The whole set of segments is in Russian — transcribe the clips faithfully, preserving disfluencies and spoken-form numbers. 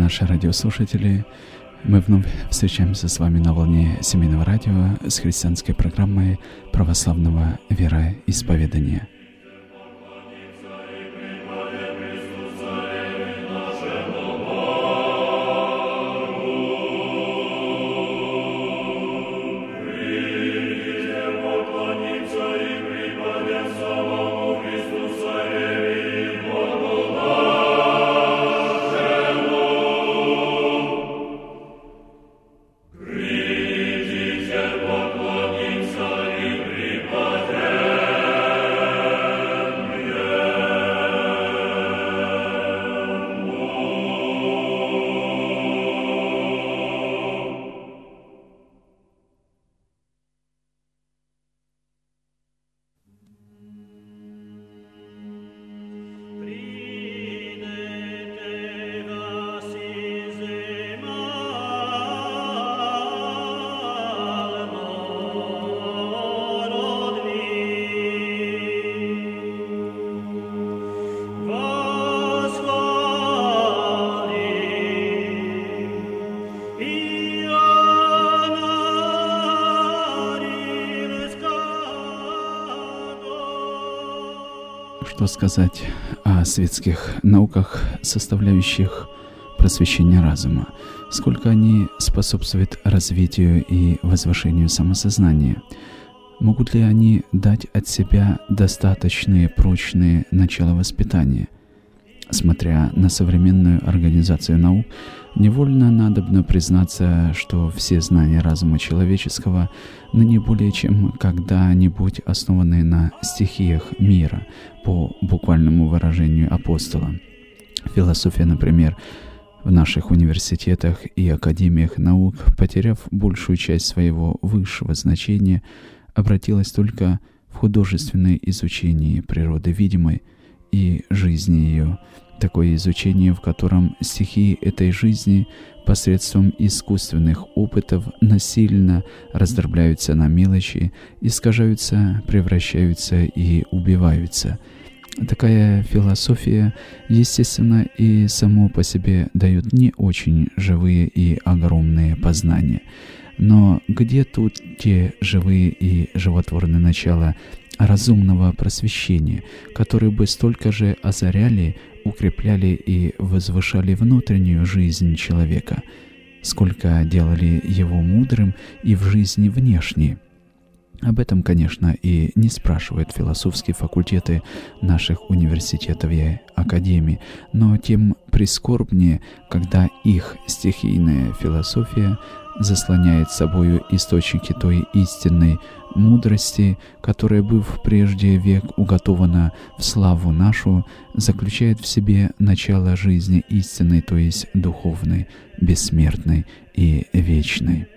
наши радиослушатели! Мы вновь встречаемся с вами на волне семейного радио с христианской программой православного вероисповедания. Что сказать о светских науках, составляющих просвещение разума? Сколько они способствуют развитию и возвышению самосознания? Могут ли они дать от себя достаточные прочные начала воспитания? Смотря на современную организацию наук, невольно надобно признаться, что все знания разума человеческого ныне более чем когда-нибудь основаны на стихиях мира, по буквальному выражению апостола. Философия, например, в наших университетах и академиях наук, потеряв большую часть своего высшего значения, обратилась только в художественное изучение природы видимой и жизни ее, такое изучение, в котором стихии этой жизни посредством искусственных опытов насильно раздробляются на мелочи, искажаются, превращаются и убиваются. Такая философия, естественно, и само по себе дает не очень живые и огромные познания. Но где тут те живые и животворные начала разумного просвещения, которые бы столько же озаряли, укрепляли и возвышали внутреннюю жизнь человека, сколько делали его мудрым и в жизни внешней? Об этом, конечно, и не спрашивают философские факультеты наших университетов и академий, но тем прискорбнее, когда их стихийная философия заслоняет собою источники той истинной мудрости, которая, быв прежде век уготована в славу нашу, заключает в себе начало жизни истинной, то есть духовной, бессмертной и вечной.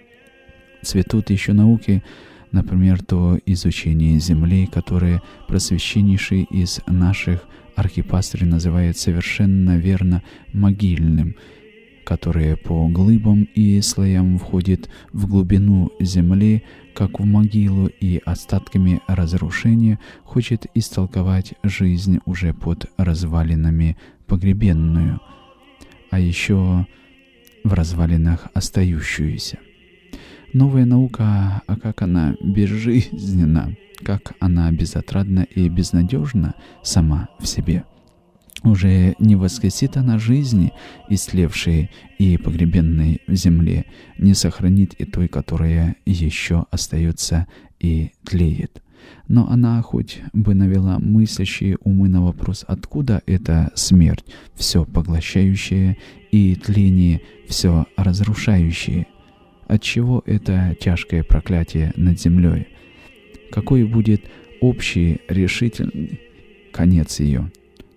Цветут еще науки, например, то изучение Земли, которое просвященнейший из наших архипастырей называет совершенно верно могильным, которое по глыбам и слоям входит в глубину земли, как в могилу, и остатками разрушения хочет истолковать жизнь уже под развалинами погребенную, а еще в развалинах остающуюся. Новая наука, а как она безжизненна, как она безотрадна и безнадежна сама в себе. Уже не воскресит она жизни, истлевшей и погребенной в земле, не сохранит и той, которая еще остается и тлеет. Но она хоть бы навела мыслящие умы на вопрос, откуда эта смерть, все поглощающая, и тление, все разрушающее. Отчего это тяжкое проклятие над землей? Какой будет общий решительный конец ее?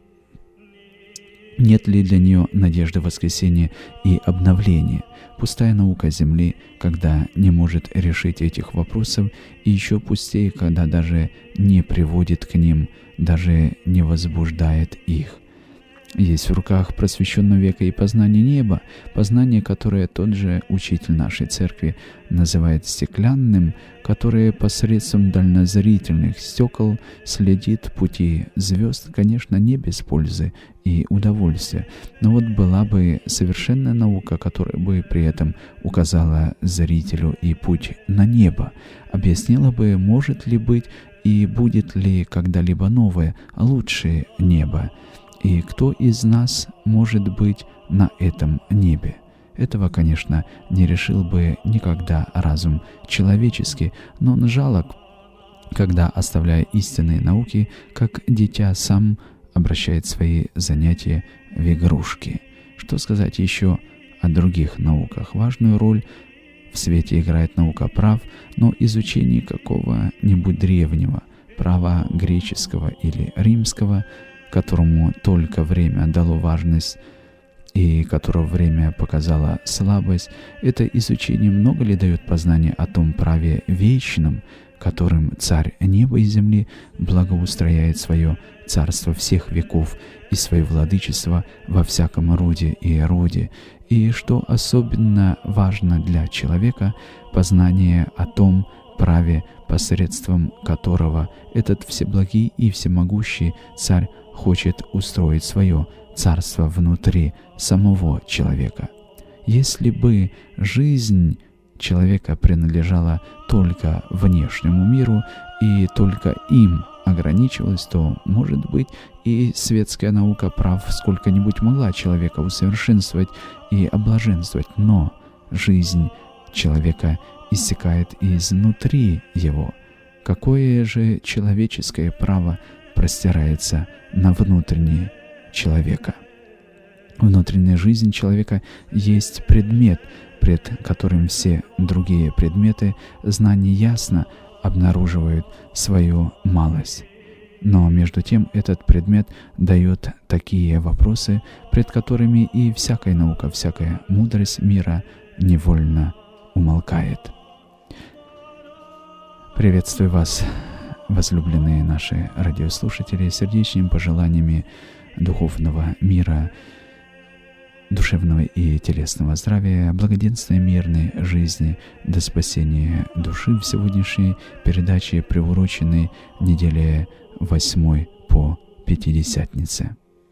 Нет ли для нее надежды воскресения и обновления? Пустая наука Земли, когда не может решить этих вопросов, и еще пустее, когда даже не приводит к ним, даже не возбуждает их. Есть в руках просвещенного века и познание неба, познание, которое тот же учитель нашей церкви называет стеклянным, которое посредством дальнозрительных стекол следит пути звезд, конечно, не без пользы и удовольствия. Но вот была бы совершенная наука, которая бы при этом указала зрителю и путь на небо, объяснила бы, может ли быть и будет ли когда-либо новое, лучшее небо. И кто из нас может быть на этом небе? Этого, конечно, не решил бы никогда разум человеческий, но он жалок, когда, оставляя истинные науки, как дитя сам обращает свои занятия в игрушки. Что сказать еще о других науках? Важную роль в свете играет наука прав, но изучение какого-нибудь древнего права греческого или римского, которому только время дало важность и которого время показало слабость, это изучение много ли дает познания о том праве вечном, которым Царь неба и земли благоустрояет свое царство всех веков и свое владычество во всяком роде и роде, и, что особенно важно для человека, познание о том праве, посредством которого этот всеблагий и всемогущий Царь хочет устроить свое царство внутри самого человека. Если бы жизнь человека принадлежала только внешнему миру и только им ограничивалась, то, может быть, и светская наука прав сколько-нибудь могла человека усовершенствовать и облаженствовать, но жизнь человека иссякает изнутри его. Какое же человеческое право простирается на внутреннее человека? Внутренняя жизнь человека есть предмет, пред которым все другие предметы знания ясно обнаруживают свою малость. Но между тем этот предмет дает такие вопросы, пред которыми и всякая наука, всякая мудрость мира невольно умолкает. Приветствую вас, возлюбленные наши радиослушатели, сердечными пожеланиями духовного мира, душевного и телесного здравия, благоденствия, мирной жизни до спасения души в сегодняшней передаче, приуроченной неделе восьмой по Пятидесятнице.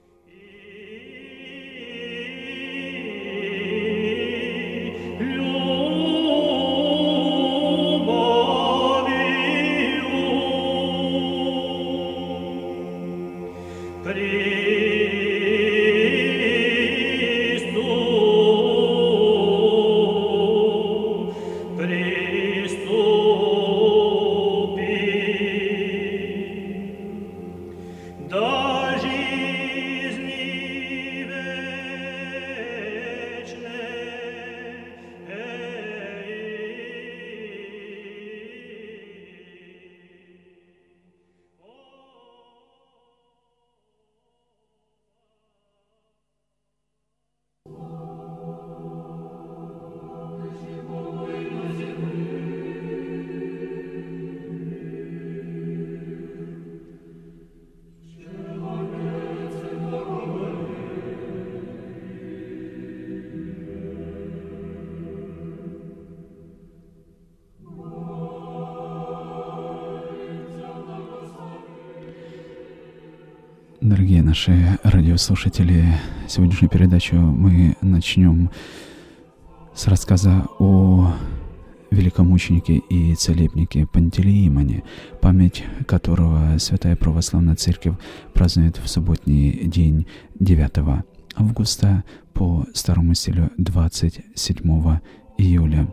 Дорогие наши радиослушатели, сегодняшнюю передачу мы начнем с рассказа о великомученике и целебнике Пантелеимоне, память которого Святая Православная Церковь празднует в субботний день девятого августа по старому стилю двадцать седьмого июля.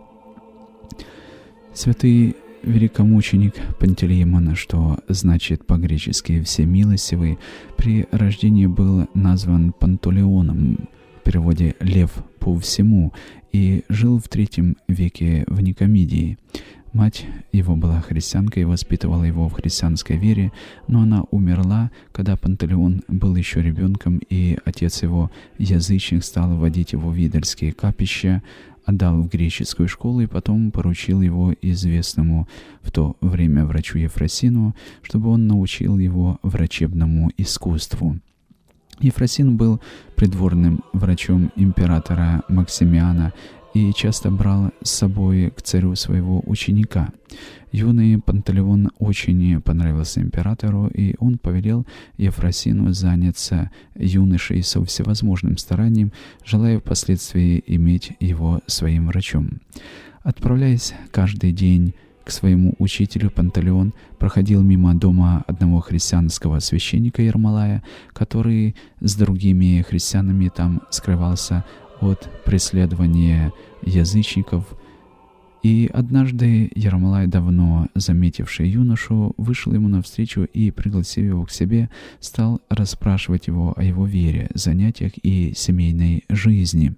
Святый великомученик Пантелеимон, что значит по-гречески «всемилостивый», при рождении был назван Пантелеоном, в переводе «лев по всему», и жил в третьем веке в Никомидии. Мать его была христианкой и воспитывала его в христианской вере, но она умерла, когда Пантелеон был еще ребенком, и отец его, язычник, стал водить его в идольские капища, отдал в греческую школу и потом поручил его известному в то время врачу Ефросину, чтобы он научил его врачебному искусству. Ефросин был придворным врачом императора Максимиана и часто брал с собой к царю своего ученика. Юный Пантелеон очень понравился императору, и он повелел Ефросину заняться юношей со всевозможным старанием, желая впоследствии иметь его своим врачом. Отправляясь каждый день к своему учителю, Пантелеон проходил мимо дома одного христианского священника Ермолая, который с другими христианами там скрывался от преследования язычников. И однажды Ермолай, давно заметивший юношу, вышел ему навстречу и, пригласив его к себе, стал расспрашивать его о его вере, занятиях и семейной жизни.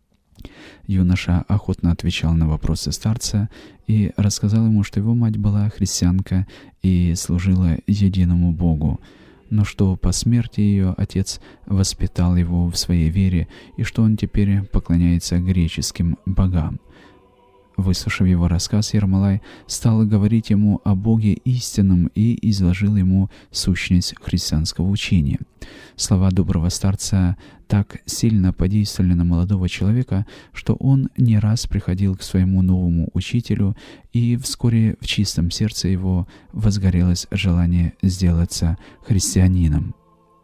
Юноша охотно отвечал на вопросы старца и рассказал ему, что его мать была христианка и служила единому Богу, но что по смерти ее отец воспитал его в своей вере и что он теперь поклоняется греческим богам. Выслушав его рассказ, Ермолай стал говорить ему о Боге истинном и изложил ему сущность христианского учения. Слова доброго старца так сильно подействовали на молодого человека, что он не раз приходил к своему новому учителю, и вскоре в чистом сердце его возгорелось желание сделаться христианином.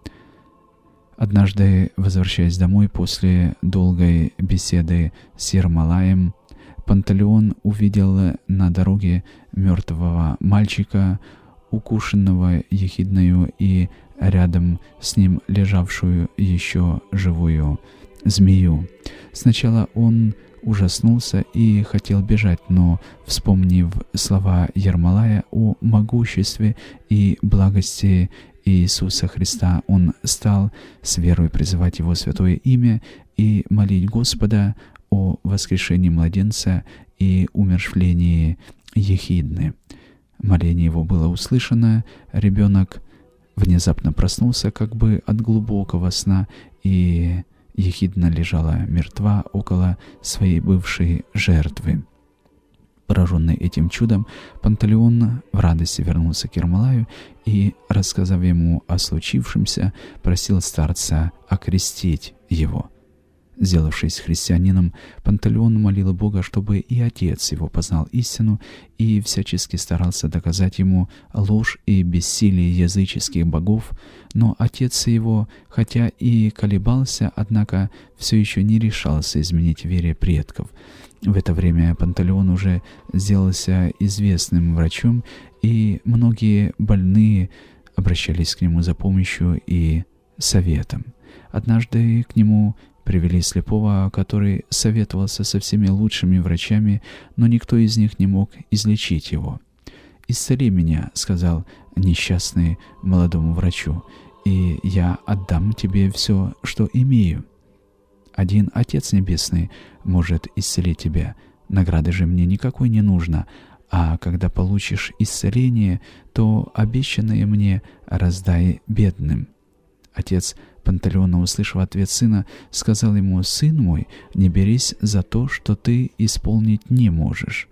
Однажды, возвращаясь домой после долгой беседы с Ермолаем, Пантелеон увидел на дороге мертвого мальчика, укушенного ехидною, и рядом с ним лежавшую еще живую змею. Сначала он ужаснулся и хотел бежать, но, вспомнив слова Ермолая о могуществе и благости Иисуса Христа, он стал с верой призывать Его святое имя и молить Господа о воскрешении младенца и умерщвлении ехидны. Моление его было услышано, ребенок внезапно проснулся как бы от глубокого сна, и ехидна лежала мертва около своей бывшей жертвы. Пораженный этим чудом, Пантелеон в радости вернулся к Ермолаю и, рассказав ему о случившемся, просил старца окрестить его. Сделавшись христианином, Пантелеон молил Бога, чтобы и отец его познал истину, и всячески старался доказать ему ложь и бессилие языческих богов, но отец его, хотя и колебался, однако все еще не решался изменить вере предков. В это время Пантелеон уже сделался известным врачом, и многие больные обращались к нему за помощью и советом. Однажды к нему привели слепого, который советовался со всеми лучшими врачами, но никто из них не мог излечить его. «Исцели меня», — сказал несчастный молодому врачу, «и я отдам тебе все, что имею. Один Отец Небесный может исцелить тебя, награды же мне никакой не нужно, а когда получишь исцеление, то обещанное мне раздай бедным». Отец Пантелеона, услышав ответ сына, сказал ему: «Сын мой, не берись за то, что ты исполнить не можешь.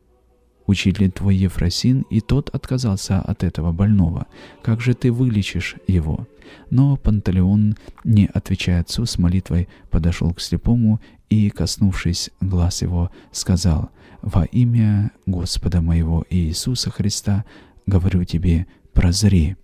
Учитель твой Ефросин, и тот отказался от этого больного. Как же ты вылечишь его?» Но Пантелеон, не отвечая отцу, с молитвой подошел к слепому и, коснувшись глаз его, сказал: «Во имя Господа моего Иисуса Христа говорю тебе, прозри».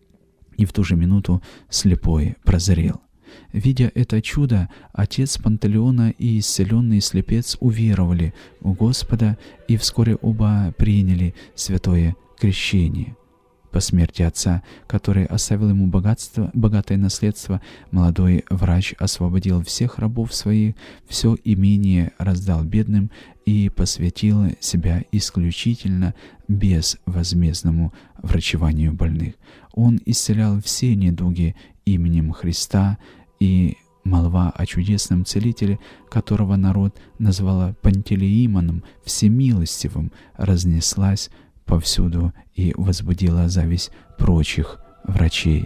И в ту же минуту слепой прозрел. Видя это чудо, отец Пантелеона и исцеленный слепец уверовали в Господа, и вскоре оба приняли святое крещение. По смерти отца, который оставил ему богатство, богатое наследство, молодой врач освободил всех рабов своих, все имение раздал бедным и посвятил себя исключительно безвозмездному врачеванию больных. Он исцелял все недуги именем Христа, и молва о чудесном целителе, которого народ назвала Пантелеимоном, всемилостивым, разнеслась повсюду и возбудила зависть прочих врачей.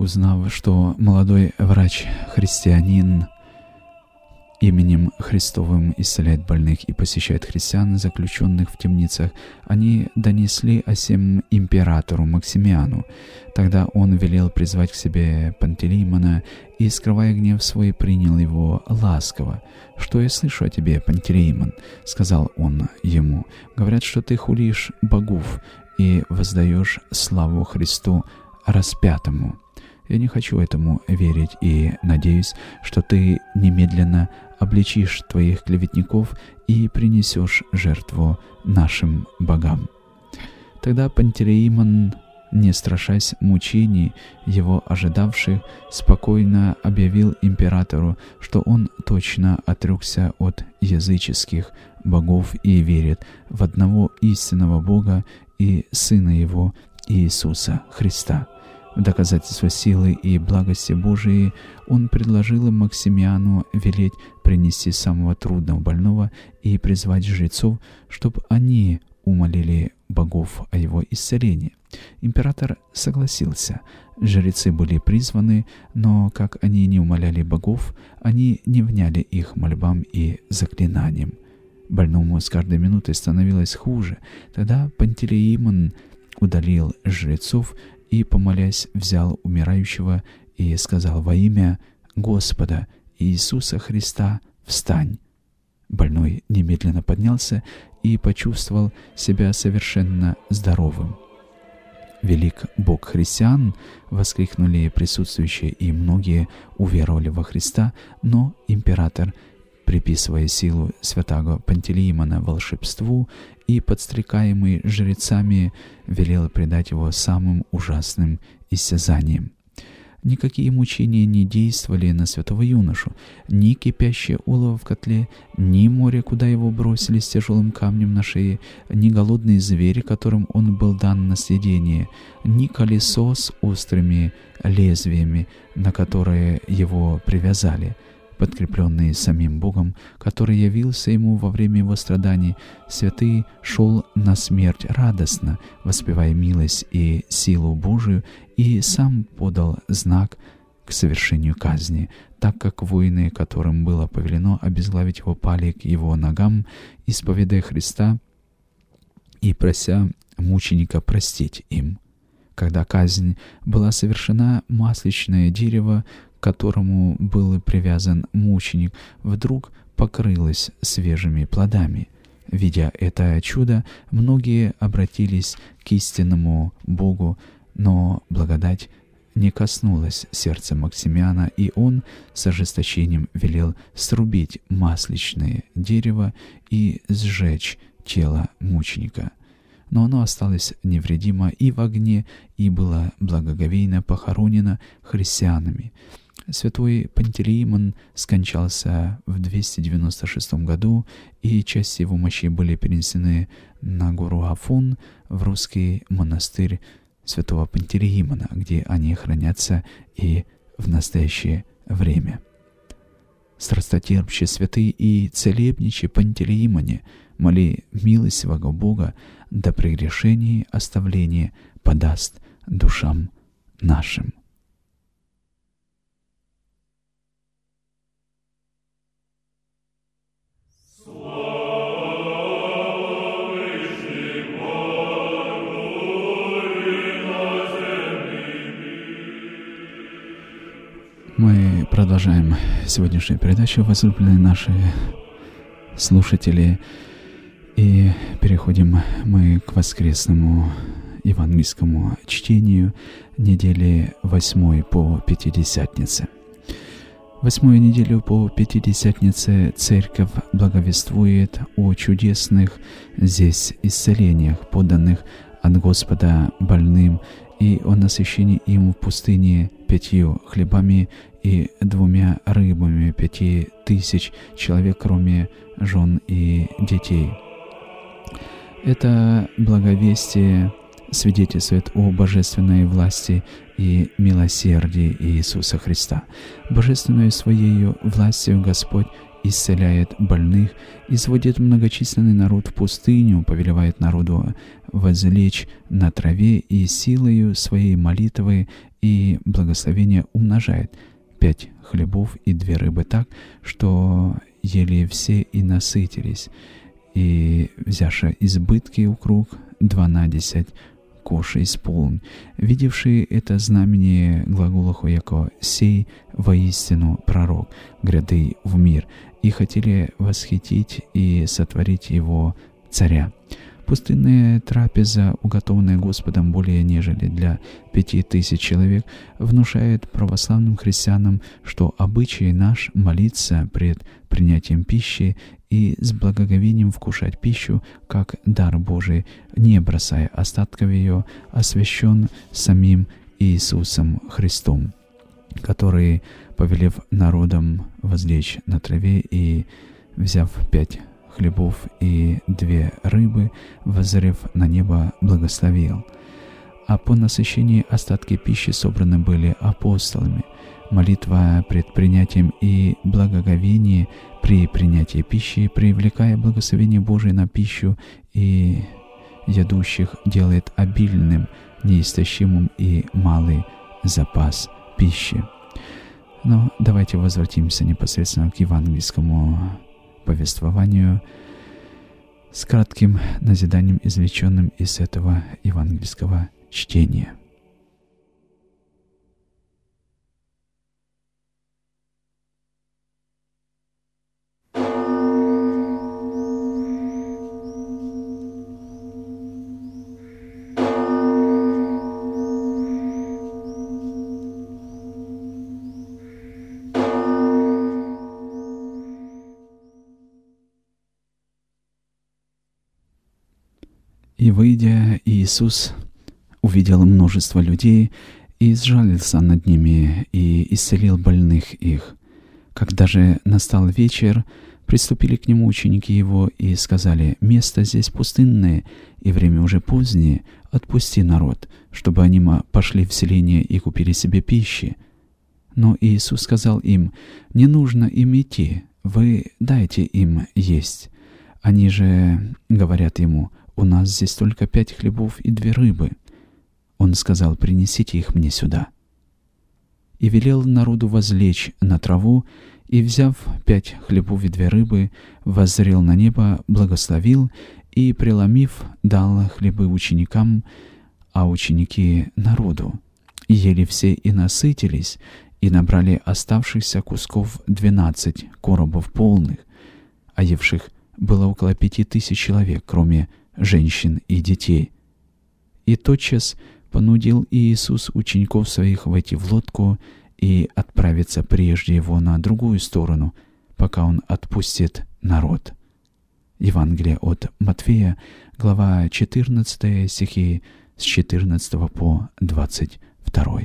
Узнав, что молодой врач-христианин именем Христовым исцеляет больных и посещает христиан, заключенных в темницах, они донесли о сем императору Максимиану. Тогда он велел призвать к себе Пантелеймона и, скрывая гнев свой, принял его ласково. «Что я слышу о тебе, Пантелеймон?» — сказал он ему. «Говорят, что ты хулишь богов и воздаешь славу Христу распятому. Я не хочу этому верить и надеюсь, что ты немедленно обличишь твоих клеветников и принесешь жертву нашим богам». Тогда Пантелеймон, не страшась мучений, его ожидавших, спокойно объявил императору, что он точно отрекся от языческих богов и верит в одного истинного Бога и Сына Его Иисуса Христа. В доказательство силы и благости Божией он предложил Максимиану велеть принести самого трудного больного и призвать жрецов, чтобы они умолили богов о его исцелении. Император согласился. Жрецы были призваны, но, как они не умоляли богов, они не вняли их мольбам и заклинаниям. Больному с каждой минутой становилось хуже. Тогда Пантелеймон удалил жрецов и, помолясь, взял умирающего и сказал: «Во имя Господа Иисуса Христа встань». Больной немедленно поднялся и почувствовал себя совершенно здоровым. «Велик Бог христиан!» — воскликнули присутствующие, и многие уверовали во Христа, но император, приписывая силу святаго Пантелеймона волшебству и подстрекаемый жрецами, велел предать его самым ужасным истязаниям. Никакие мучения не действовали на святого юношу. Ни кипящее олово в котле, ни море, куда его бросили с тяжелым камнем на шее, ни голодный зверь, которым он был дан на съедение, ни колесо с острыми лезвиями, на которое его привязали. Подкрепленный самим Богом, который явился ему во время его страданий, святый шел на смерть радостно, воспевая милость и силу Божию, и сам подал знак к совершению казни, так как воины, которым было повелено обезглавить его, пали к его ногам, исповедая Христа и прося мученика простить им. Когда казнь была совершена, масличное дерево, к которому был привязан мученик, вдруг покрылось свежими плодами. Видя это чудо, многие обратились к истинному Богу, но благодать не коснулась сердца Максимиана, и он с ожесточением велел срубить масличное дерево и сжечь тело мученика. Но оно осталось невредимо и в огне, и было благоговейно похоронено христианами. Святой Пантелеймон скончался в двести девяносто шестом году, и части его мощей были перенесены на гору Афон, в русский монастырь святого Пантелеймона, где они хранятся и в настоящее время. Страстотерпче святый и целебниче Пантелеймоне, моли милостивого Бога, да прегрешений оставление подаст душам нашим. Мы продолжаем сегодняшнюю передачу, возлюбленные наши слушатели, и переходим мы к воскресному евангельскому чтению недели восьмой по Пятидесятнице. Восьмую неделю по Пятидесятнице Церковь благовествует о чудесных здесь исцелениях, поданных от Господа больным, и о насыщении им в пустыне пятью хлебами и двумя рыбами пяти тысяч человек, кроме жен и детей. Это благовестие свидетельствует о божественной власти и милосердии Иисуса Христа. Божественной Своею властью Господь исцеляет больных, изводит многочисленный народ в пустыню, повелевает народу возлечь на траве и силою Своей молитвы и благословение умножает пять хлебов и две рыбы так, что ели все и насытились, и, взявши избытки укруг, дванадесять кошей исполн, видевший это знамение глаголаху яко «сей воистину пророк, гряды в мир», и хотели восхитить и сотворить его царя. Пустынная трапеза, уготованная Господом более нежели для пяти тысяч человек, внушает православным христианам, что обычай наш молиться пред принятием пищи и с благоговением вкушать пищу, как дар Божий, не бросая остатков ее, освящен самим Иисусом Христом, который, повелев народам возлечь на траве и, взяв пять хлебов и две рыбы, воззрев на небо, благословил. А по насыщении остатки пищи собраны были апостолами. Молитва пред принятием и благоговение при принятии пищи, привлекая благословение Божие на пищу и ядущих, делает обильным, неистощимым и малый запас пищи. Но давайте возвратимся непосредственно к евангельскому повествованию с кратким назиданием, извлеченным из этого евангельского чтения. И, выйдя, Иисус увидел множество людей и сжалился над ними и исцелил больных их. Когда же настал вечер, приступили к нему ученики его и сказали: «Место здесь пустынное, и время уже позднее, отпусти народ, чтобы они пошли в селение и купили себе пищи». Но Иисус сказал им: «Не нужно им идти, вы дайте им есть». Они же говорят ему: «У нас здесь только пять хлебов и две рыбы». Он сказал: «Принесите их мне сюда». И велел народу возлечь на траву, и, взяв пять хлебов и две рыбы, воззрел на небо, благословил, и, преломив, дал хлебы ученикам, а ученики народу. И ели все и насытились, и набрали оставшихся кусков двенадцать коробов полных, а евших было около пяти тысяч человек, кроме женщин и детей. И тотчас понудил Иисус учеников своих войти в лодку и отправиться прежде его на другую сторону, пока он отпустит народ. Евангелие от Матфея, глава четырнадцатая, стихи с четырнадцатого по двадцать второй.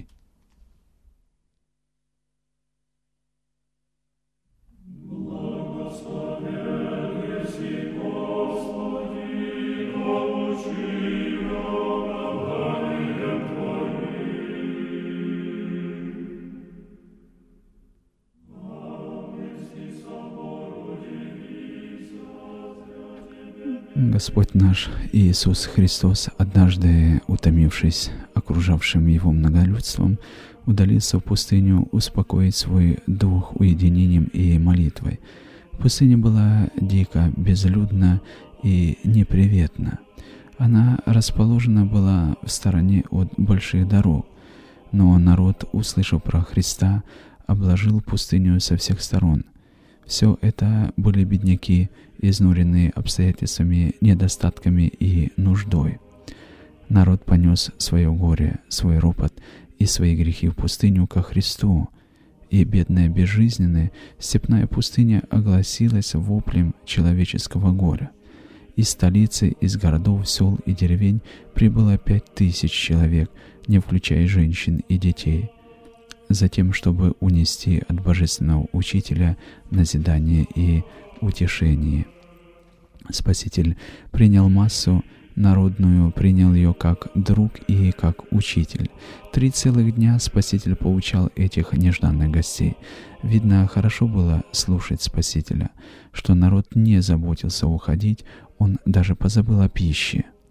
Господь наш Иисус Христос, однажды, утомившись окружавшим Его многолюдством, удалился в пустыню успокоить свой дух уединением и молитвой. Пустыня была дико, безлюдна и неприветна. Она расположена была в стороне от больших дорог, но народ, услышав про Христа, обложил пустыню со всех сторон. Все это были бедняки, изнуренные обстоятельствами, недостатками и нуждой. Народ понес свое горе, свой ропот и свои грехи в пустыню ко Христу, и бедная, безжизненная степная пустыня огласилась воплем человеческого горя. Из столицы, из городов, сел и деревень прибыло пять тысяч человек, не включая женщин и детей, затем, чтобы унести от Божественного Учителя назидание и утешение. Спаситель принял массу народную, принял ее как друг и как учитель. Три целых дня Спаситель поучал этих нежданных гостей. Видно, хорошо было слушать Спасителя, что народ не заботился уходить, он даже позабыл о пище.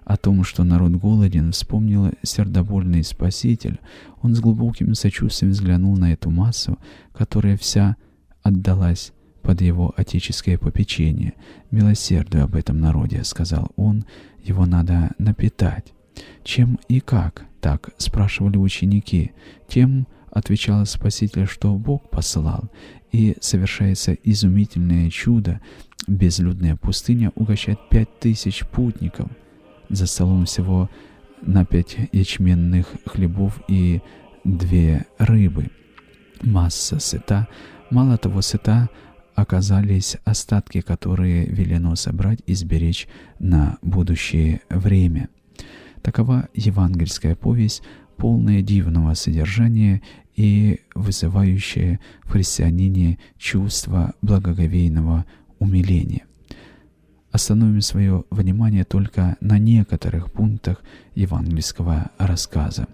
О том, что народ голоден, вспомнил сердобольный Спаситель. Он с глубоким сочувствием взглянул на эту массу, которая вся отдалась под его отеческое попечение. «Милосердию об этом народе», — сказал он, — «его надо напитать». «Чем и как?» — так спрашивали ученики. «Тем, — отвечал Спаситель, — что Бог посылал, и совершается изумительное чудо. Безлюдная пустыня угощает пять тысяч путников. За столом всего на пять ячменных хлебов и две рыбы. Масса сыта, мало того сыта, оказались остатки, которые велено собрать и сберечь на будущее время». Такова евангельская повесть, полная дивного содержания и вызывающая в христианине чувство благоговейного умиления. Остановим свое внимание только на некоторых пунктах евангельского рассказа.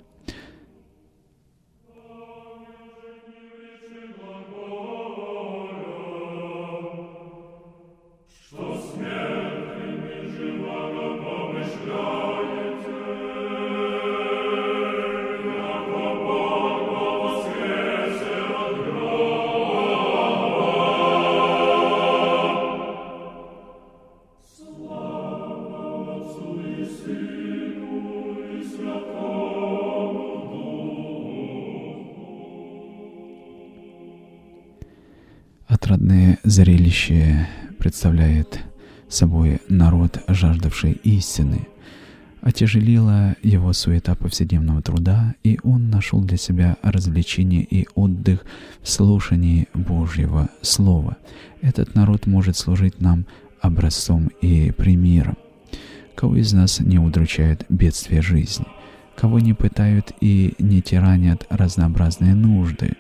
Отрадное зрелище представляет собой народ, жаждавший истины. Отяжелела его суета повседневного труда, и он нашел для себя развлечение и отдых в слушании Божьего Слова. Этот народ может служить нам образцом и примером. Кого из нас не удручает бедствие жизни? Кого не пытают и не тиранят разнообразные нужды?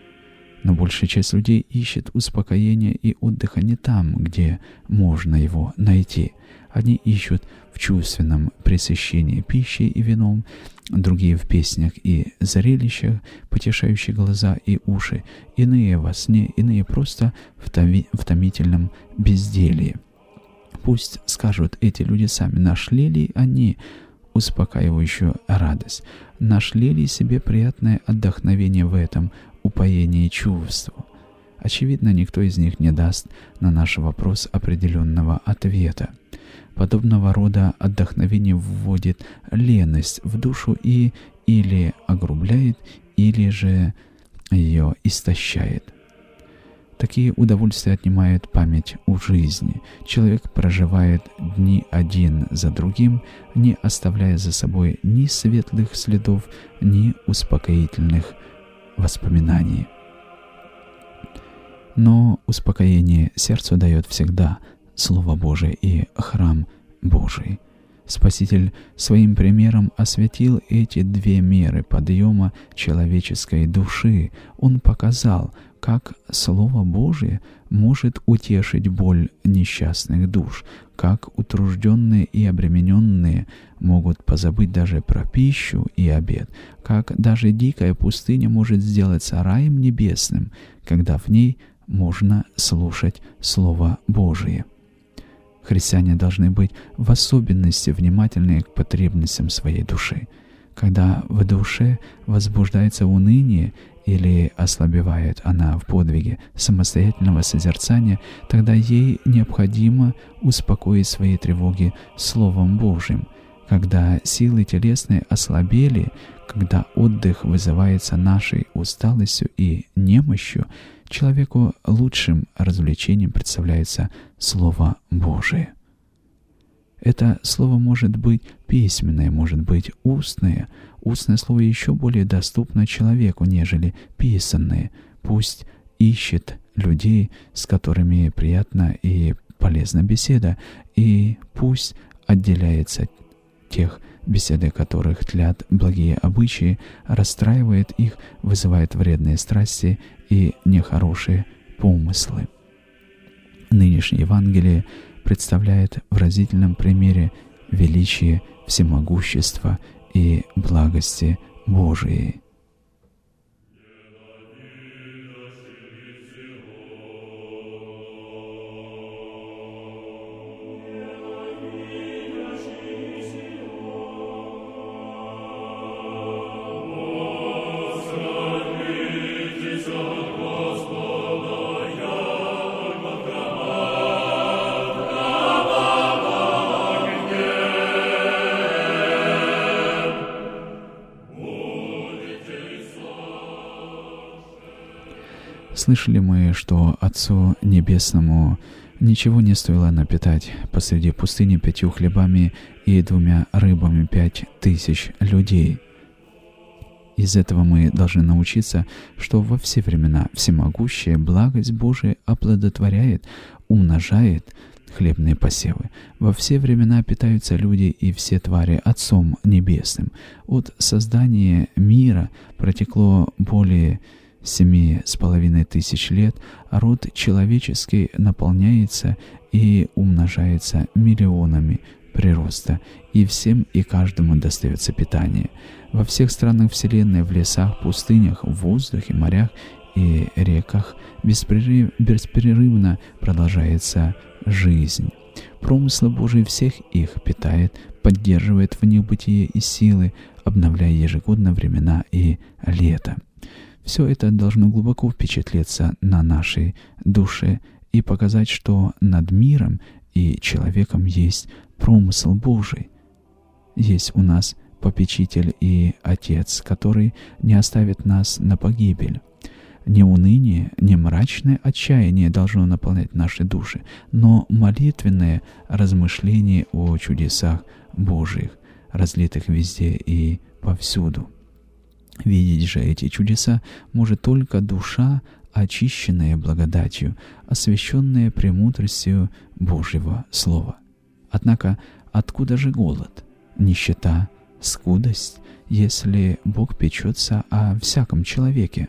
Но большая часть людей ищет успокоения и отдыха не там, где можно его найти. Они ищут в чувственном пресыщении пищей и вином, другие в песнях и зрелищах, потешающие глаза и уши, иные во сне, иные просто в, томи- в томительном безделье. Пусть скажут эти люди сами, нашли ли они успокаивающую радость, нашли ли себе приятное отдохновение в этом упоении чувству. Очевидно, никто из них не даст на наш вопрос определенного ответа. Подобного рода отдохновение вводит леность в душу и или огрубляет, или же ее истощает. Такие удовольствия отнимают память у жизни. Человек проживает дни один за другим, не оставляя за собой ни светлых следов, ни успокоительных воспоминаний. Но успокоение сердцу дает всегда Слово Божие и храм Божий. Спаситель своим примером осветил эти две меры подъема человеческой души. Он показал, как Слово Божие может утешить боль несчастных душ, как утружденные и обремененные могут позабыть даже про пищу и обед, как даже дикая пустыня может сделаться раем небесным, когда в ней можно слушать Слово Божие. Христиане должны быть в особенности внимательны к потребностям своей души. Когда в душе возбуждается уныние или ослабевает она в подвиге самостоятельного созерцания, тогда ей необходимо успокоить свои тревоги Словом Божьим. Когда силы телесные ослабели, когда отдых вызывается нашей усталостью и немощью, человеку лучшим развлечением представляется Слово Божие. Это слово может быть письменное, может быть устное. Устное слово еще более доступно человеку, нежели писанное. Пусть ищет людей, с которыми приятна и полезна беседа, и пусть отделяется тех, беседы которых тлят благие обычаи, расстраивает их, вызывает вредные страсти и нехорошие помыслы. Нынешнее Евангелие представляет в разительном примере величие, всемогущества и благости Божией. Слышали мы, что Отцу Небесному ничего не стоило напитать посреди пустыни пятью хлебами и двумя рыбами пять тысяч людей. Из этого мы должны научиться, что во все времена всемогущая благость Божия оплодотворяет, умножает хлебные посевы. Во все времена питаются люди и все твари Отцом Небесным. От создания мира протекло более семи с половиной тысяч лет, а род человеческий наполняется и умножается миллионами прироста, и всем и каждому достается питание. Во всех странах Вселенной, в лесах, пустынях, в воздухе, морях и реках беспрерыв, беспрерывно продолжается жизнь. Промыслы Божии всех их питает, поддерживает в них бытие и силы, обновляя ежегодно времена и лето. Все это должно глубоко впечатлиться на нашей душе и показать, что над миром и человеком есть промысл Божий. Есть у нас попечитель и Отец, который не оставит нас на погибель. Не уныние, не мрачное отчаяние должно наполнять наши души, но молитвенное размышление о чудесах Божьих, разлитых везде и повсюду. Видеть же эти чудеса может только душа, очищенная благодатью, освященная премудростью Божьего Слова. Однако откуда же голод, нищета, скудость, если Бог печется о всяком человеке?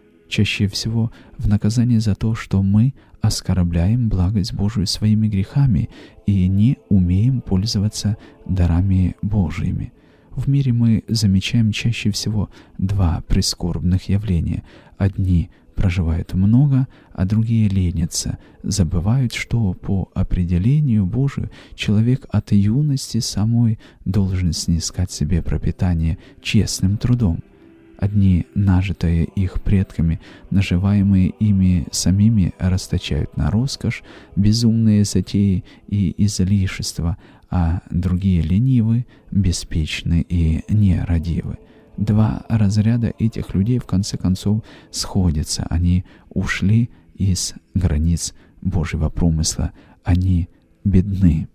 Чаще всего в наказание за то, что мы оскорбляем благость Божию своими грехами и не умеем пользоваться дарами Божьими. В мире мы замечаем чаще всего два прискорбных явления. Одни проживают много, а другие ленятся, забывают, что по определению Божию человек от юности самой должен снискать себе пропитание честным трудом. Одни, нажитые их предками, наживаемые ими самими, расточают на роскошь, безумные затеи и излишества, а другие ленивы, беспечны и нерадивы. Два разряда этих людей в конце концов сходятся. Они ушли из границ Божьего промысла. Они бедны.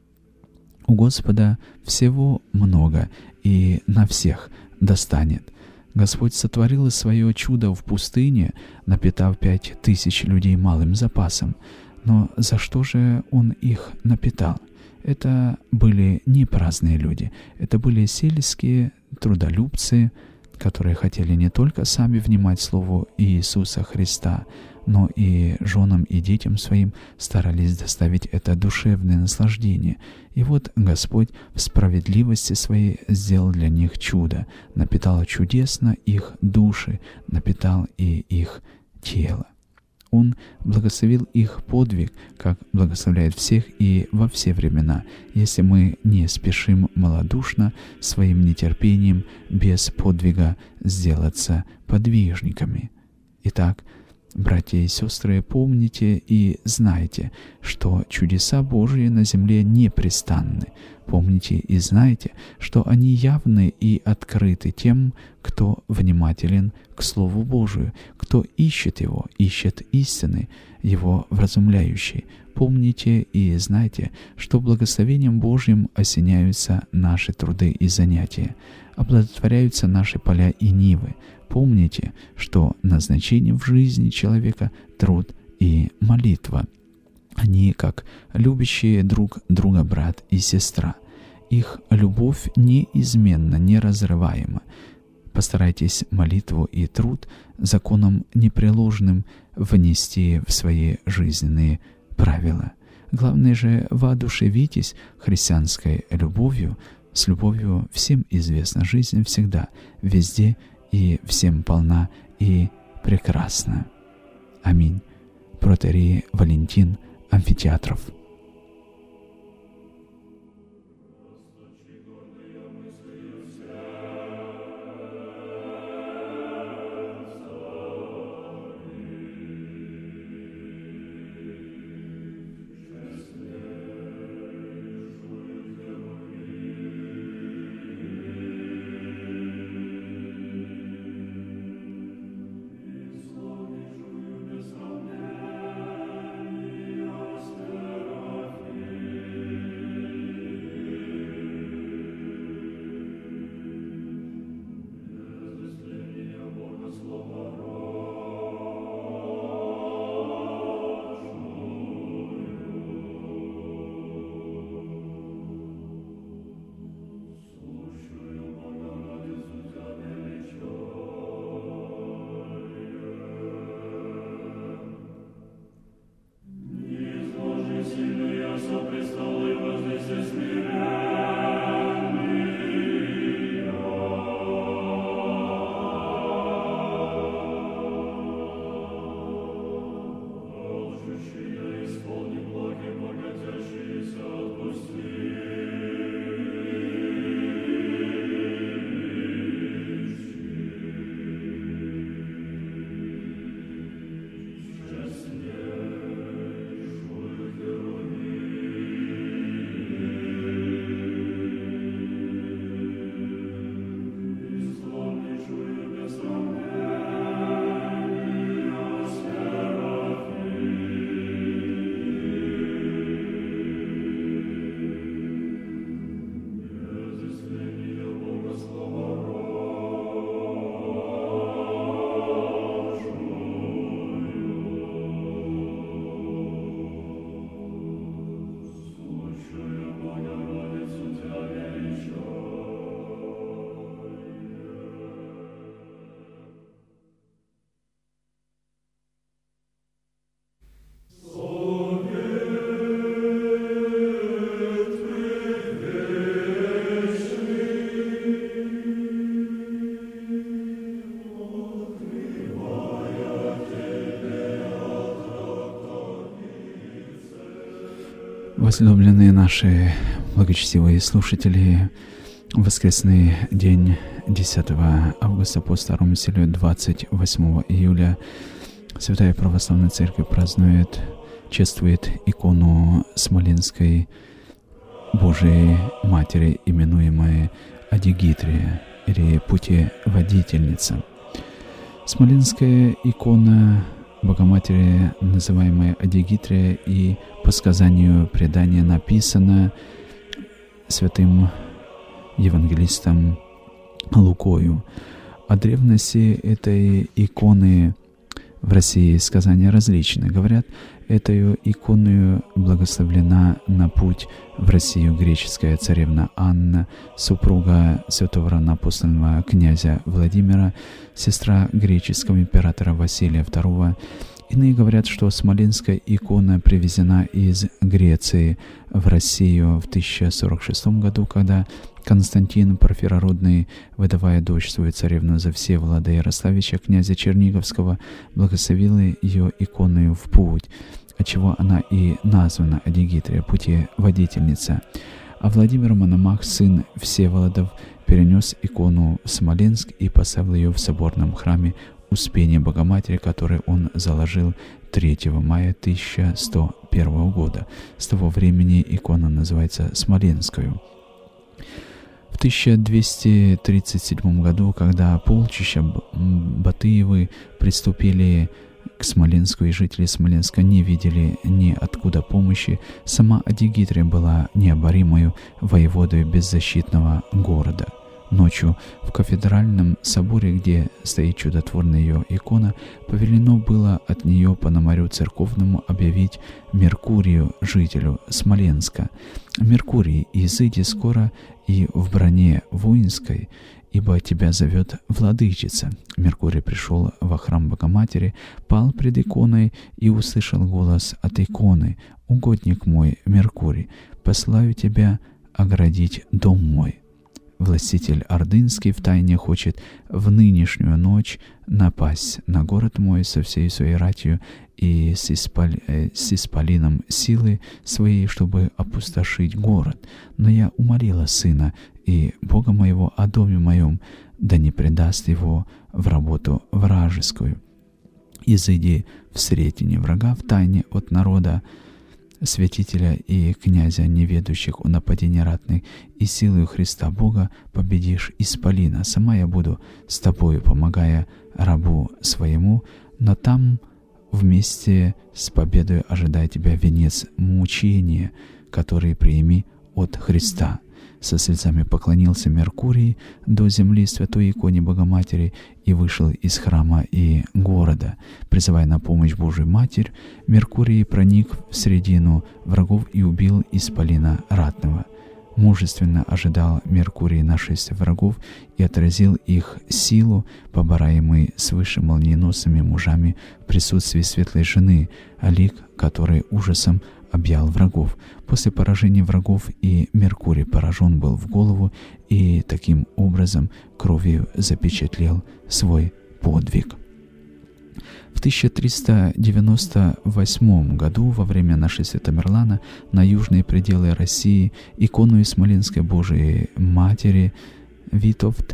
У Господа всего много, и на всех достанет. Господь сотворил свое чудо в пустыне, напитав пять тысяч людей малым запасом. Но за что же Он их напитал? Это были не праздные люди, это были сельские трудолюбцы, которые хотели не только сами внимать Слову Иисуса Христа, но и женам и детям своим старались доставить это душевное наслаждение. И вот Господь в справедливости своей сделал для них чудо, напитал чудесно их души, напитал и их тело. Он благословил их подвиг, как благословляет всех и во все времена, если мы не спешим малодушно своим нетерпением без подвига сделаться подвижниками. Итак, братья и сестры, помните и знайте, что чудеса Божии на земле непрестанны. Помните и знайте, что они явны и открыты тем, кто внимателен к Слову Божию, кто ищет его, ищет истины, его вразумляющей. Помните и знайте, что благословением Божьим осеняются наши труды и занятия, оплодотворяются наши поля и нивы. Помните, что назначение в жизни человека — труд и молитва. Они как любящие друг друга брат и сестра. Их любовь неизменно, неразрываема. Постарайтесь молитву и труд законом непреложным внести в свои жизненные правила. Главное же, воодушевитесь христианской любовью. С любовью всем известна жизнь всегда, везде и всем полна и прекрасна. Аминь. Протоиерей Валентин Амфитеатров. Возлюбленные наши благочестивые слушатели, воскресный день десятого августа по старому стилю двадцать восьмого июля Святая Православная Церковь празднует, чествует икону Смоленской Божией Матери, именуемой Адигитрия или Путеводительница. Смоленская икона Богоматери, называемая Адигитрия, и по сказанию предания написана святым евангелистом Лукою. О древности этой иконы в России сказания различны. Говорят, этой иконою благословлена на путь в Россию греческая царевна Анна, супруга святого равноапостольного князя Владимира, сестра греческого императора Василия второго. Иные говорят, что смоленская икона привезена из Греции в Россию в тысяча сорок шестом году, когда Константин Порфирородный, выдавая дочь свою царевну за Всеволода Ярославича, князя Черниговского, благословил ее иконою в путь, отчего она и названа Адигитрия, Путеводительница. А Владимир Мономах, сын Всеволодов, перенес икону в Смоленск и поставил ее в соборном храме Успения Богоматери, который он заложил третьего мая тысяча сто первого года. С того времени икона называется Смоленскую. В тысяча двести тридцать седьмом году, когда полчища Батыевы приступили к Смоленску, и жители Смоленска не видели ни откуда помощи, сама Адигитрия была необоримою воеводой беззащитного города. Ночью в кафедральном соборе, где стоит чудотворная ее икона, повелено было от нее Пономарю церковному объявить Меркурию, жителю Смоленска: «Меркурий, изыди скоро и в броне воинской, ибо тебя зовет владычица». Меркурий пришел во храм Богоматери, пал пред иконой и услышал голос от иконы: «Угодник мой, Меркурий, посылаю тебя оградить дом мой». Властитель Ордынский втайне хочет в нынешнюю ночь напасть на город мой со всей своей ратью и с, исполь... с исполином силы своей, чтобы опустошить город. Но я умолила сына и Бога моего о доме моем, да не предаст его в работу вражескую. Изыди в сретине врага в тайне от народа, святителя и князя, неведущих о нападении ратных, и силою Христа Бога победишь исполина. Сама я буду с тобою, помогая рабу своему, но там вместе с победой ожидая тебя венец мучения, который прими от Христа». Со слезами поклонился Меркурий до земли святой иконе Богоматери и вышел из храма и города. Призывая на помощь Божию Матерь, Меркурий проник в средину врагов и убил исполина ратного. Мужественно ожидал Меркурий нашествия врагов и отразил их силу, побораемой свыше молниеносными мужами в присутствии светлой жены, лик которой ужасом объял врагов. После поражения врагов и Меркурий поражен был в голову и таким образом кровью запечатлел свой подвиг. В тысяча триста девяносто восьмом году, во время нашествия Тамерлана на южные пределы России, икону Смоленской Божией Матери Витовт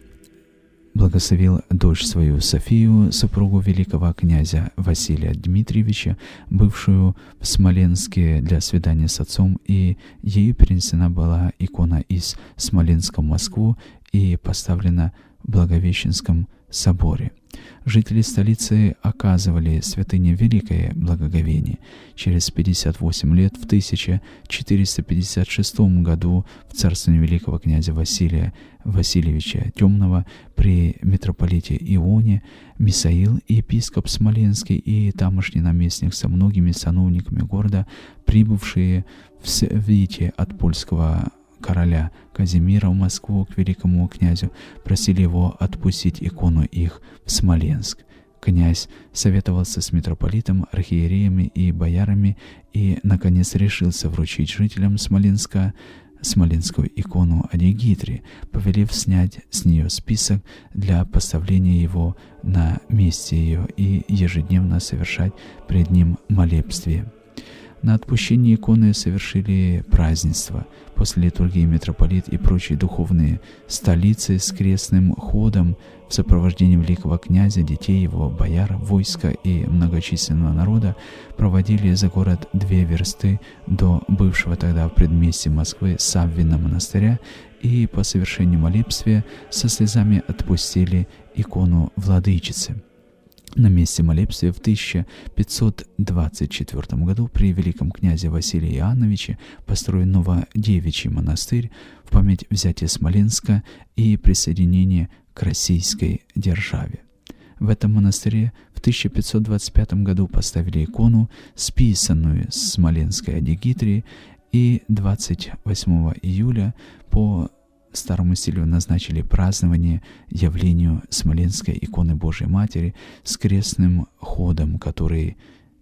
благословил дочь свою Софию, супругу великого князя Василия Дмитриевича, бывшую в Смоленске для свидания с отцом, и ею перенесена была икона из Смоленска в Москву и поставлена в Благовещенском соборе. Жители столицы оказывали святыне великое благоговение. Через пятьдесят восемь лет, в тысяча четыреста пятьдесят шестом году, в царствовании великого князя Василия Васильевича Темного при митрополите Ионе Мисаил, епископ Смоленский и тамошний наместник со многими сановниками города, прибывшие в свите от польского короля Казимира в Москву к великому князю, просили его отпустить икону их в Смоленск. Князь советовался с митрополитом, архиереями и боярами и, наконец, решился вручить жителям Смоленска смоленскую икону Адигитри, повелев снять с нее список для поставления его на месте ее и ежедневно совершать пред ним молебствие. На отпущение иконы совершили празднество. После литургии митрополит и прочие духовные столицы с крестным ходом в сопровождении великого князя, детей его, бояр, войска и многочисленного народа проводили за город две версты до бывшего тогда в предместье Москвы Саввина монастыря и по совершении молебствия со слезами отпустили икону владычицы. На месте молебствия в тысяча пятьсот двадцать четвёртом году при великом князе Василии Иоанновиче построен Новодевичий монастырь в память взятия Смоленска и присоединения к российской державе. В этом монастыре в тысяча пятьсот двадцать пятом году поставили икону, списанную с Смоленской Адигитрии, и двадцать восьмого июля по старому стилю назначили празднование явлению Смоленской иконы Божией Матери с крестным ходом, который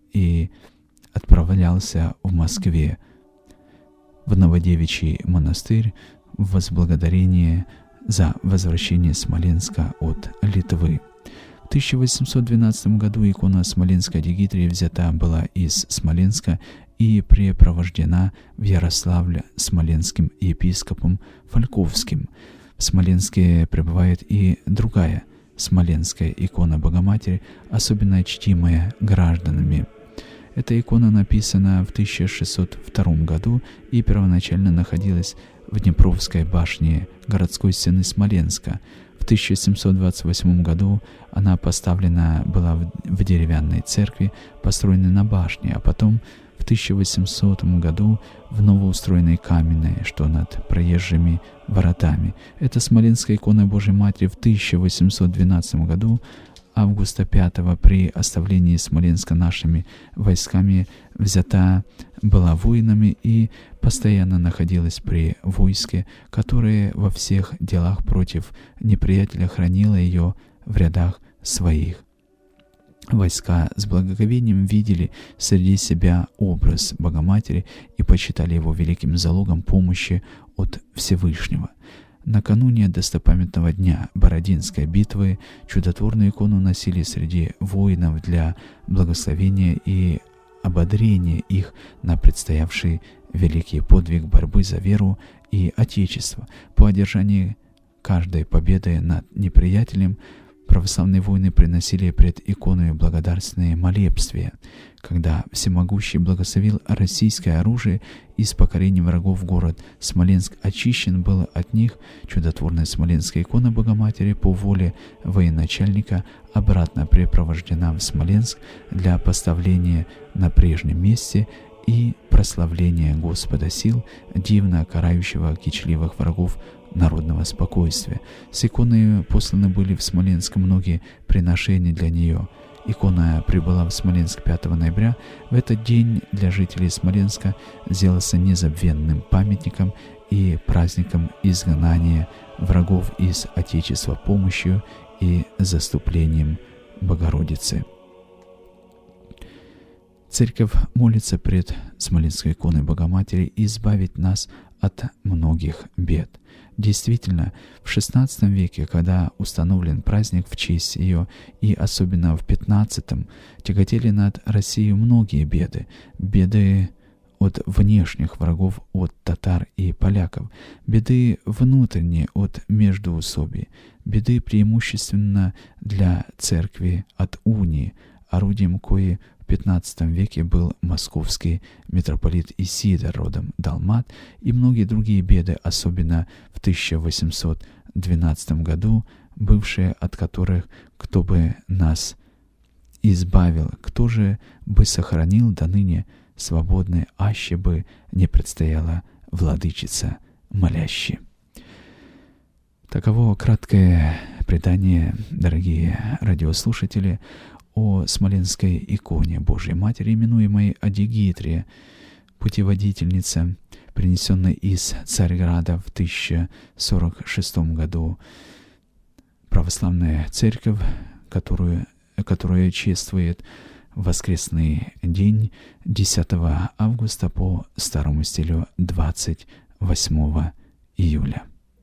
и отправлялся в Москве в Новодевичий монастырь в возблагодарение за возвращение Смоленска от Литвы. В тысяча восемьсот двенадцатом году икона Смоленской Адигитрии взята была из Смоленска и препровождена в Ярославле смоленским епископом Фальковским. В Смоленске пребывает и другая смоленская икона Богоматери, особенно чтимая гражданами. Эта икона написана в тысяча шестьсот втором году и первоначально находилась в Днепровской башне городской стены Смоленска. В тысяча семьсот двадцать восьмом году она поставлена была в, в деревянной церкви, построенной на башне, а потом в тысяча восьмисотом году в новоустроенной каменной, что над проезжими воротами. Эта смоленская икона Божией Матери в тысяча восемьсот двенадцатом году августа пятого при оставлении Смоленска нашими войсками взята была воинами и постоянно находилась при войске, которое во всех делах против неприятеля хранило ее в рядах своих. Войска с благоговением видели среди себя образ Богоматери и почитали его великим залогом помощи от Всевышнего. Накануне достопамятного дня Бородинской битвы чудотворную икону носили среди воинов для благословения и ободрения их на предстоявший великий подвиг борьбы за веру и Отечество. По одержании каждой победы над неприятелем православные воины приносили пред иконой благодарственные молебствия. Когда Всемогущий благословил российское оружие и с покорением врагов город Смоленск очищен был от них, чудотворная смоленская икона Богоматери по воле военачальника обратно препровождена в Смоленск для поставления на прежнем месте и прославления Господа сил, дивно карающего кичливых врагов народного спокойствия. С иконой посланы были в Смоленск многие приношения для нее. Икона прибыла в Смоленск пятого ноября. В этот день для жителей Смоленска сделался незабвенным памятником и праздником изгнания врагов из Отечества помощью и заступлением Богородицы. Церковь молится пред Смоленской иконой Богоматери избавить нас от многих бед. Действительно, в шестнадцатом веке, когда установлен праздник в честь ее, и особенно в пятнадцатом, тяготели над Россией многие беды. Беды от внешних врагов, от татар и поляков, беды внутренние от междоусобий, беды преимущественно для церкви от унии, орудием кои в пятнадцатом веке был московский митрополит Исидор, родом далмат, и многие другие беды, особенно в тысяча восемьсот двенадцатом году, бывшие, от которых кто бы нас избавил, кто же бы сохранил до ныне свободной, аще бы не предстояла владычица молящей. Таково краткое предание, дорогие радиослушатели, о Смоленской иконе Божией Матери, именуемой Адигитрия, путеводительница, принесенная из Царьграда в тысяча сорок шестом году. Православная церковь, которую, которая чествует воскресный день десятого августа по старому стилю двадцать восьмого июля.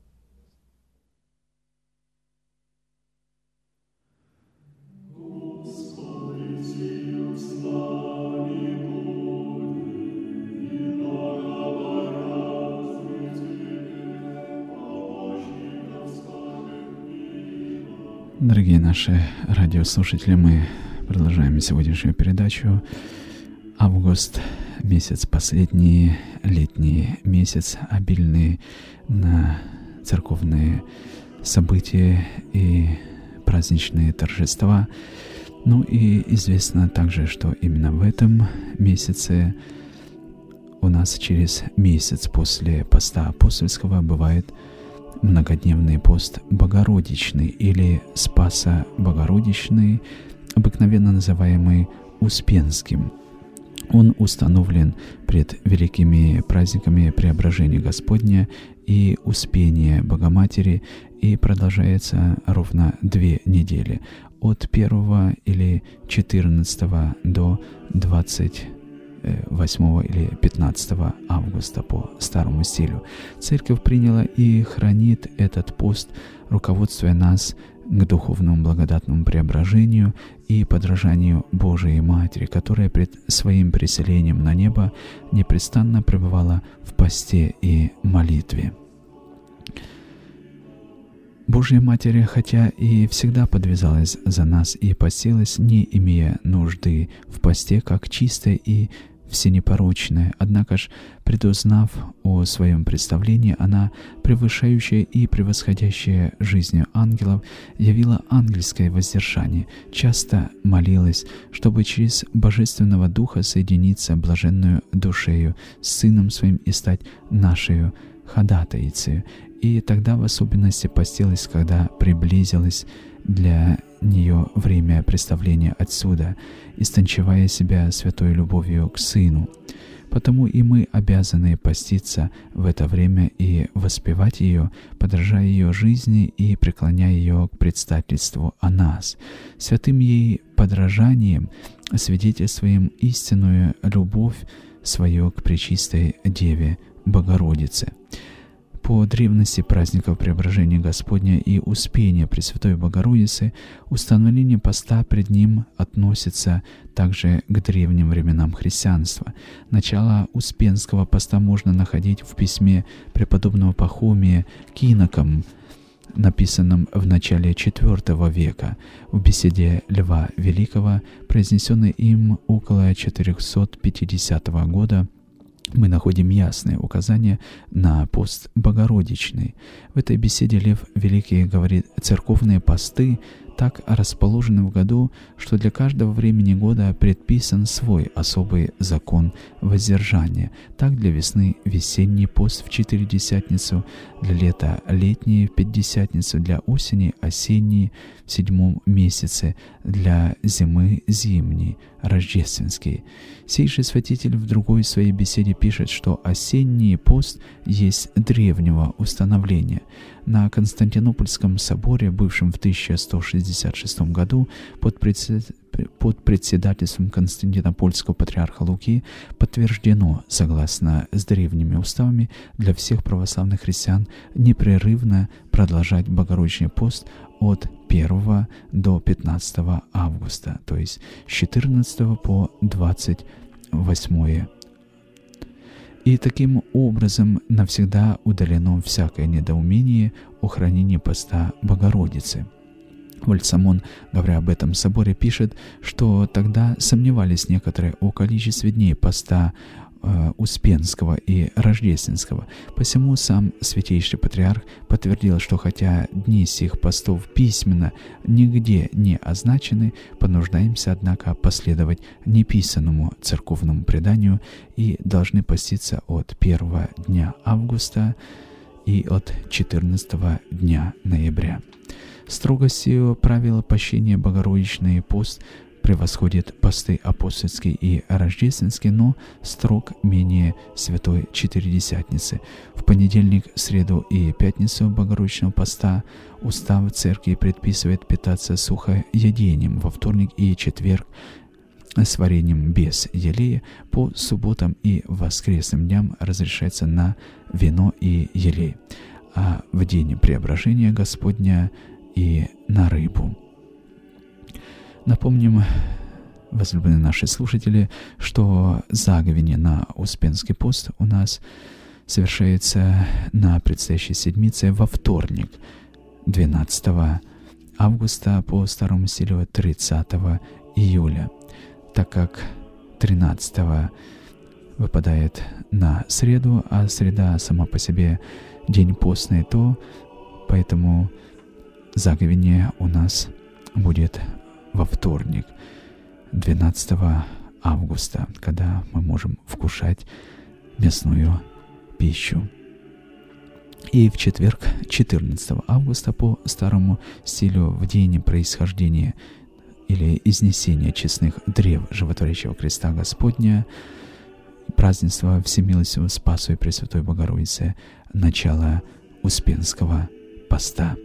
Дорогие наши радиослушатели, мы продолжаем сегодняшнюю передачу. Август — месяц последний, летний месяц, обильный на церковные события и праздничные торжества. Ну и известно также, что именно в этом месяце у нас через месяц после поста апостольского бывает многодневный пост Богородичный или Спасо-Богородичный, обыкновенно называемый Успенским. Он установлен пред великими праздниками Преображения Господня и Успения Богоматери и продолжается ровно две недели, от первого или четырнадцатого до двадцать восьмого или пятнадцатого августа по старому стилю. Церковь приняла и хранит этот пост, руководствуя нас к духовному благодатному преображению и подражанию Божией Матери, которая пред своим переселением на небо непрестанно пребывала в посте и молитве. Божья Матерь, хотя и всегда подвязалась за нас и постилась, не имея нужды в посте, как чистая и всенепорочная, однако ж, предузнав о своем представлении, она, превышающая и превосходящая жизнью ангелов, явила ангельское воздержание, часто молилась, чтобы через Божественного Духа соединиться блаженную душею с Сыном Своим и стать нашею ходатайцею. И тогда в особенности постилась, когда приблизилась для нее время представления отсюда, истончевая себя святой любовью к Сыну. Потому и мы обязаны поститься в это время и воспевать ее, подражая ее жизни и преклоняя ее к предстательству о нас. Святым ей подражанием свидетельствуем истинную любовь свою к Пречистой Деве Богородице. По древности праздников Преображения Господня и Успения Пресвятой Богородицы установление поста пред Ним относится также к древним временам христианства. Начало Успенского поста можно находить в письме преподобного Пахомия к инокам, написанном в начале четвёртого века, в беседе Льва Великого, произнесенной им около четырехсот пятидесятого года. Мы находим ясное указание на пост Богородичный. В этой беседе Лев Великий говорит: церковные посты так расположены в году, что для каждого времени года предписан свой особый закон воздержания. Так для весны весенний пост в Четыредесятницу, для лета летний в Пятидесятницу, для осени осенний в седьмом месяце, для зимы зимний, рождественский. Сей же святитель в другой своей беседе пишет, что осенний пост есть древнего установления. На Константинопольском соборе, бывшем в тысяча сто шестьдесят шестом году, под под председательством Константинопольского патриарха Луки подтверждено, согласно с древними уставами, для всех православных христиан непрерывно продолжать Богородичный пост от первого до пятнадцатого августа, то есть с четырнадцатого по двадцать восьмое. И таким образом навсегда удалено всякое недоумение о хранении поста Богородицы. Вальсамон, говоря об этом соборе, пишет, что тогда сомневались некоторые о количестве дней поста э, Успенского и Рождественского. Посему сам Святейший Патриарх подтвердил, что хотя дни сих постов письменно нигде не означены, понуждаемся, однако, последовать неписанному церковному преданию и должны поститься от первого дня августа и от четырнадцатого дня ноября. Строгостью правила пощения Богородичный пост превосходит посты апостольский и рождественский, но строг менее Святой Четыредесятницы. В понедельник, среду и пятницу Богородичного поста устав церкви предписывает питаться сухоедением, во вторник и четверг с вареньем без елея, по субботам и воскресным дням разрешается на вино и елей, а в день преображения Господня и на рыбу. Напомним, возлюбленные наши слушатели, что заговение на Успенский пост у нас совершается на предстоящей седмице во вторник, двенадцатого августа, по старому стилю тридцатого июля. Так как тринадцатого выпадает на среду, а среда сама по себе день постный, то поэтому заговение у нас будет во вторник, двенадцатого августа, когда мы можем вкушать мясную пищу. И в четверг, четырнадцатого августа, по старому стилю, в день происхождения или изнесения честных древ животворящего креста Господня, празднество Всемилостивого Спасу и Пресвятой Богородицы, начало Успенского поста.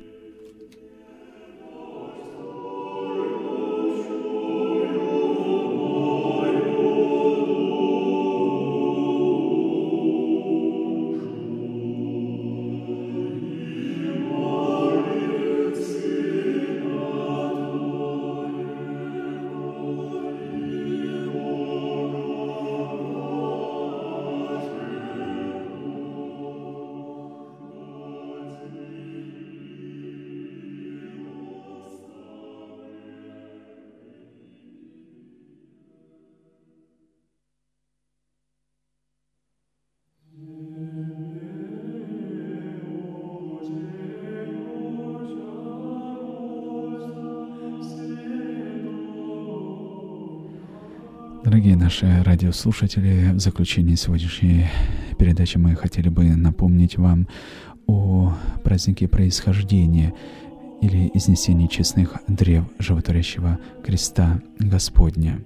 Дорогие наши радиослушатели, в заключение сегодняшней передачи мы хотели бы напомнить вам о празднике происхождения или изнесении честных древ животворящего креста Господня.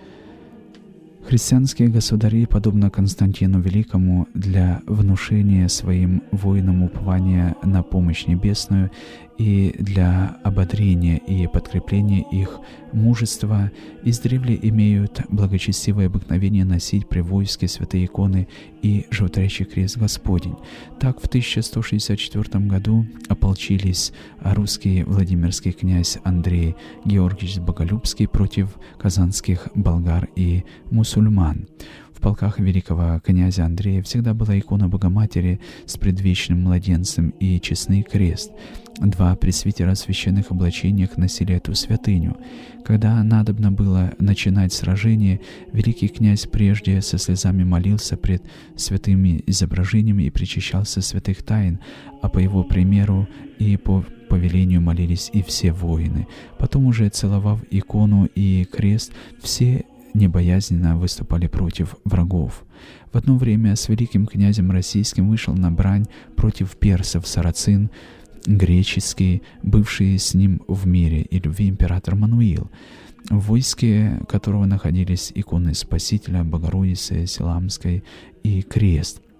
Христианские государи, подобно Константину Великому, для внушения своим воинам упования на помощь небесную и для ободрения и подкрепления их мужества, издревле имеют благочестивое обыкновение носить при войске святые иконы и животворящий крест Господень. Так в тысяча сто шестьдесят четвёртом году ополчились русский Владимирский князь Андрей Георгиевич Боголюбский против казанских болгар и мусульман. В полках великого князя Андрея всегда была икона Богоматери с предвечным младенцем и честный крест. Два пресвитера в священных облачениях носили эту святыню. Когда надобно было начинать сражение, великий князь прежде со слезами молился пред святыми изображениями и причащался святых тайн, а по его примеру и по повелению молились и все воины. Потом уже, целовав икону и крест, все небоязненно выступали против врагов. В одно время с великим князем российским вышел на брань против персов сарацин греческий, бывший с ним в мире и любви император Мануил, в войске которого находились иконы Спасителя, Богородицы, Силамской и крест.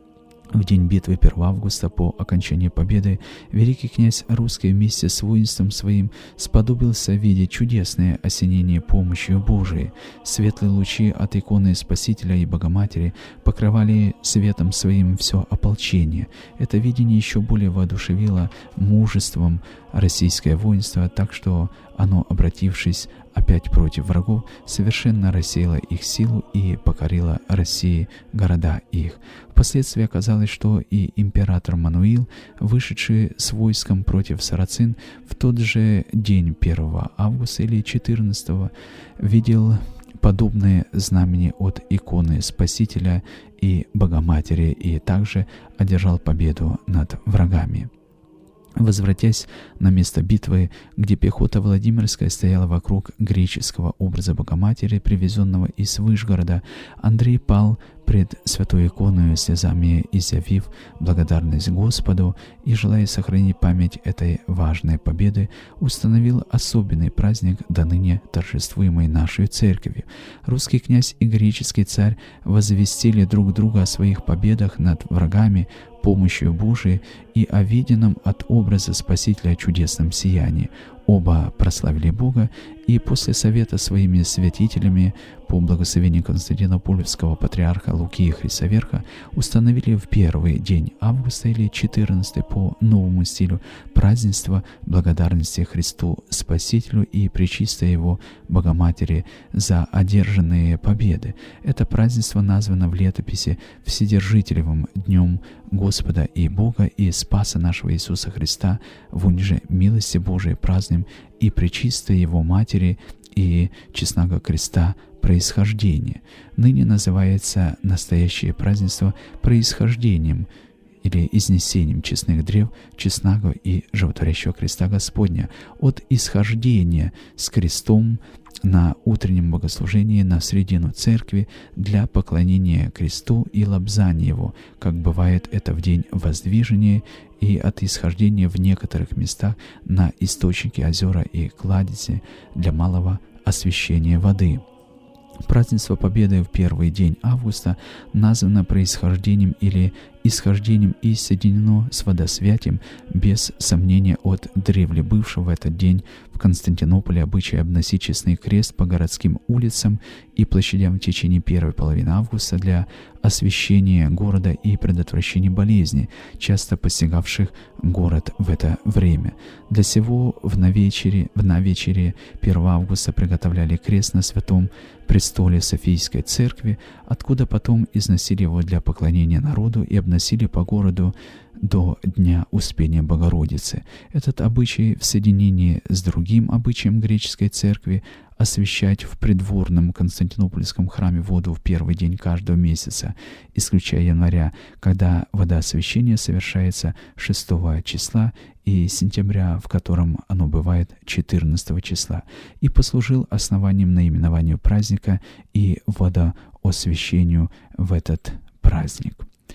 В день битвы первого августа, по окончании победы, великий князь русский вместе с воинством своим сподобился видеть чудесное осенение помощью Божией. Светлые лучи от иконы Спасителя и Богоматери покрывали светом своим все ополчение. Это видение еще более воодушевило мужеством российское воинство, так что оно, обратившись опять против врагов, совершенно рассеяло их силу и покорило России города их. Впоследствии оказалось, что и император Мануил, вышедший с войском против сарацин в тот же день первого августа или четырнадцатого, видел подобные знамения от иконы Спасителя и Богоматери и также одержал победу над врагами. Возвратясь на место битвы, где пехота Владимирская стояла вокруг греческого образа Богоматери, привезенного из Вышгорода, Андрей пал пред святой иконою, слезами изъявив благодарность Господу и, желая сохранить память этой важной победы, установил особенный праздник, до ныне торжествуемый нашей церковью. Русский князь и греческий царь возвестили друг друга о своих победах над врагами помощью Божией и о виденном от образа Спасителя чудесном сиянии. Оба прославили Бога, и после совета своими святителями по благословению Константинопольского патриарха Луки и Хрисоверха установили в первый день августа или четырнадцатый по новому стилю празднество благодарности Христу Спасителю и Пречистой Его Богоматери за одержанные победы. Это празднество названо в летописи Вседержителевым днем Господа и Бога и Спаса нашего Иисуса Христа, вунь же милости Божией празднуем и Пречистой Его Матери и честного креста происхождения. Ныне называется настоящее празднество происхождением или изнесением честных древ, честного и животворящего креста Господня, от исхождения с крестом на утреннем богослужении на средину церкви для поклонения кресту и лобзания его, как бывает это в день воздвижения, и от исхождения в некоторых местах на источники, озера и кладези для малого освящения воды. Празднество Победы в первый день августа названо происхождением или исхождением и соединено с водосвятием, без сомнения от древле бывшего в этот день в Константинополе обычай обносить честный крест по городским улицам и площадям в течение первой половины августа для освящения города и предотвращения болезней, часто постигавших город в это время. Для сего в навечере, в навечере первого августа приготовляли крест на святом престоле Софийской церкви, откуда потом износили его для поклонения народу и обносили по городу до Дня Успения Богородицы. Этот обычай в соединении с другим обычаем греческой церкви освящать в придворном Константинопольском храме воду в первый день каждого месяца, исключая января, когда водоосвящение совершается шестого числа, и сентября, в котором оно бывает четырнадцатого числа, и послужил основанием наименованию праздника и водоосвящению в этот праздник.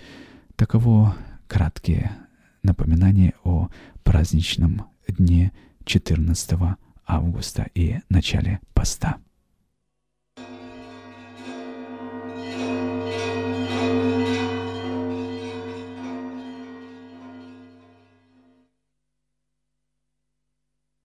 Таково краткие напоминания о праздничном дне четырнадцатого августа и начале поста.